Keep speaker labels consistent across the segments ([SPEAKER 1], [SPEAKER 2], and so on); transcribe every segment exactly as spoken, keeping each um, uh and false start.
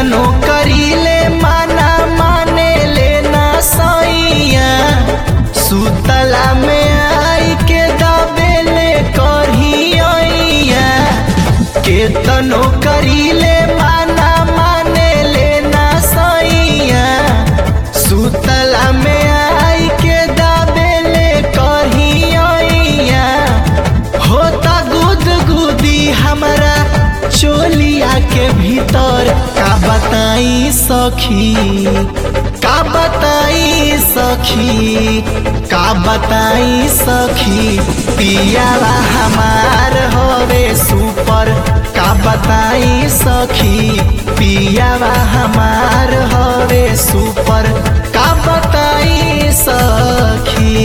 [SPEAKER 1] केतनो करीले माना माने लेना सैया सुतला में आई के दबेले करहिया केतनो करीले माना माने लेना सैया सुतला में आई के दबेले करहिया होता गुद गुदी हमरा चोलिया के भीतर का बताई सखी का बताई सखी का बताई सखी पियावा हमार होवे सुपर का बताई सखी पियावा हमार होवे सुपर का बताई सखी।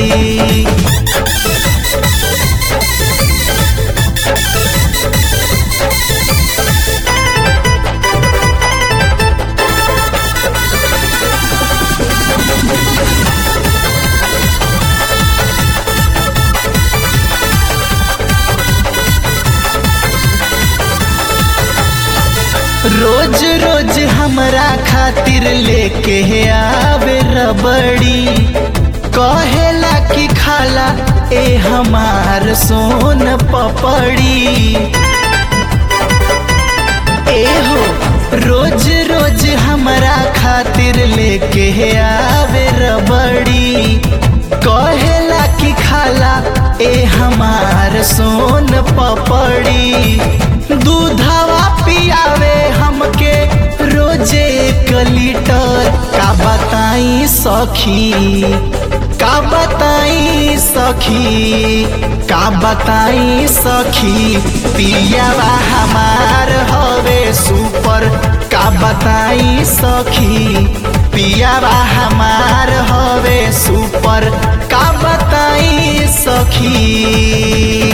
[SPEAKER 1] रोज रोज हमरा खातिर लेके आवे रबड़ी कहेला कि खाला ए हमार सोन पपड़ी ए हो रोज रोज हमरा खातिर लेके आवे रबड़ी कहेला कि खाला ए हमार सोन पपड़ी दूधवा पियावे हमके रोजे एक लीटर का बताई सखी का बताई सखी का बताई सखी पियावा हमार हवे सुपर का बताई सखी पियावा हमार हवे सुपर का बताई सखी।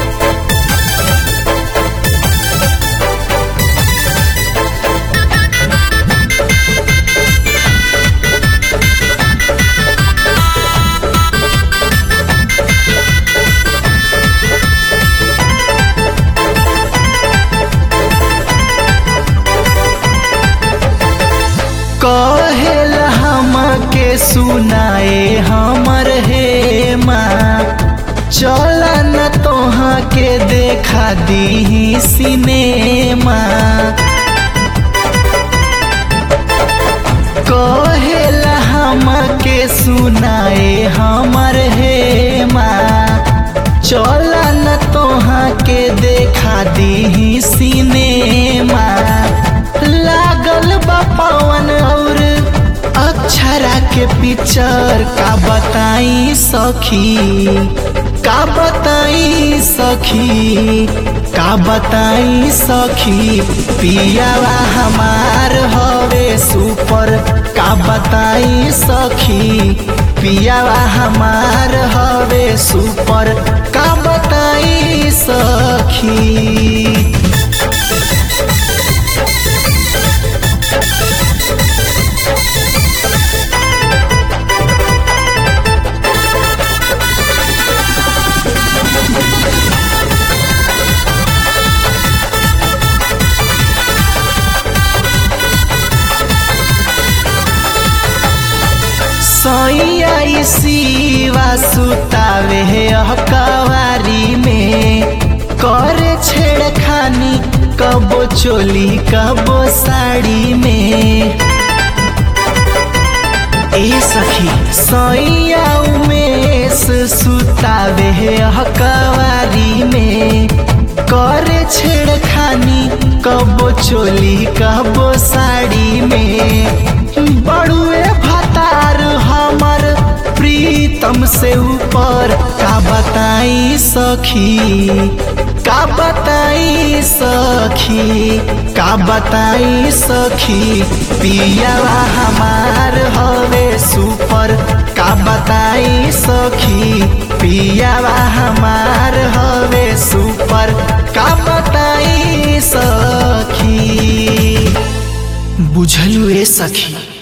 [SPEAKER 1] कहेल हमके सुनाए हमर हे माँ चल न तोहा के देखा दी सिनेमा कहेल हमके सुनाए हमर हे माँ चल न तोहा के देखा दी सिनेमा लागल बा पवन और अक्षरा के पिक्चर का बताई सखी का बताई सखी का बताई सखी पियावा हमार हवे सुपर का बताई सखी पियावा हमार हवे सुपर का बताई सखी। सैया शिवा सुतावे कवारी में करे छेड़खानी कबो चोली कबो साड़ी में ए सखी सैया उमेश सुतावे कवारी में करे छेड़खानी कबो चोली कबो साड़ी में बड़ुए भतार हमर प्रीतम से ऊपर का बताई सखी का बताई सखी का बताई सखी पियावा हमार हवे सुपर का बताई सखी पियावा हमार हवे सुपर का बताई सखी बुझलू ए सखी।